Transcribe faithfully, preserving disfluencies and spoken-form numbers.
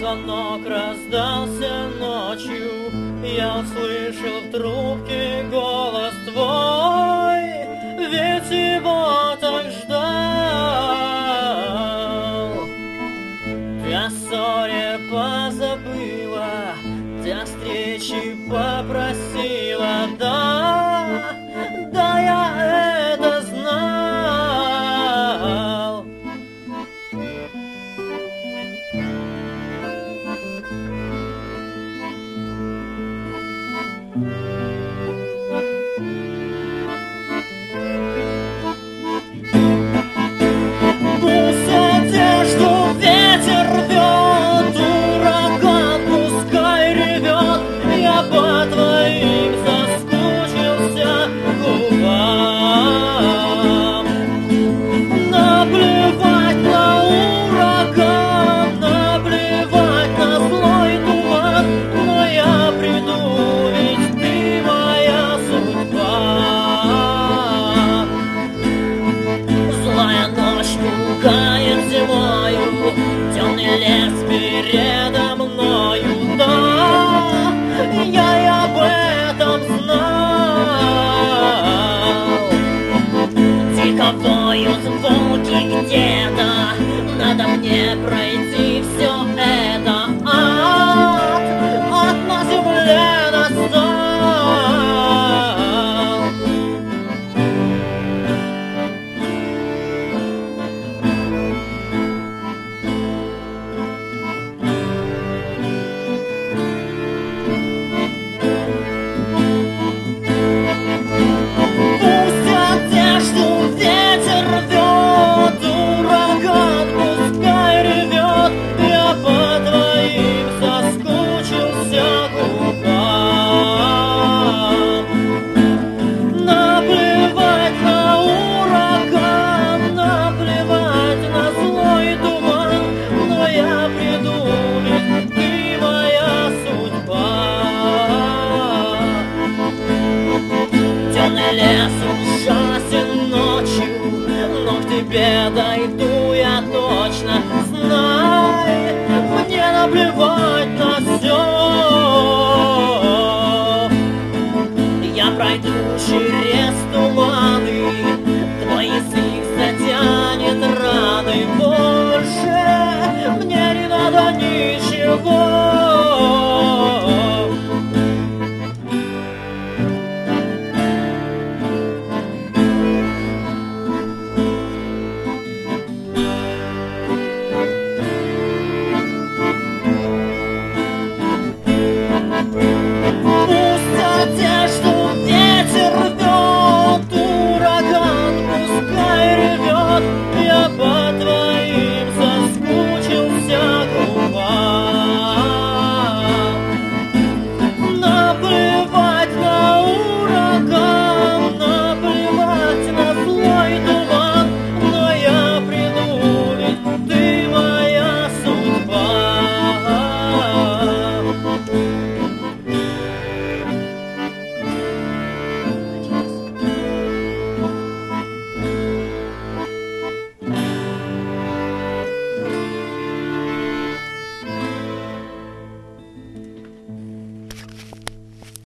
звонок раздался ночью, я услышал в трубке голос твой, ведь его так ждал. Ты о ссоре позабыла, ты о встрече попросила, да, да, я это знал. Пусть одежду ветер рвет, ураган пускай ревет, я по твоим соскучился губам. Наплевать на ураган, наплевать на злой туман, но я приду, ведь ты моя судьба. Злая ночь пугает зимою, темный лес передо мною, да, я и об этом знал. Тихо воют волки где-то, надо мне пройти все это, ад, ад на земле настал. Пусть одежду ветер рвет, ураган пускай ревет, я по твоим соскучился губам. Наплевать на ураган, наплевать на злой туман, но я приду, ведь ты моя судьба. Темный лес ужасен ночью, но к тебе дойду я точно. Знай, мне наплевать на все.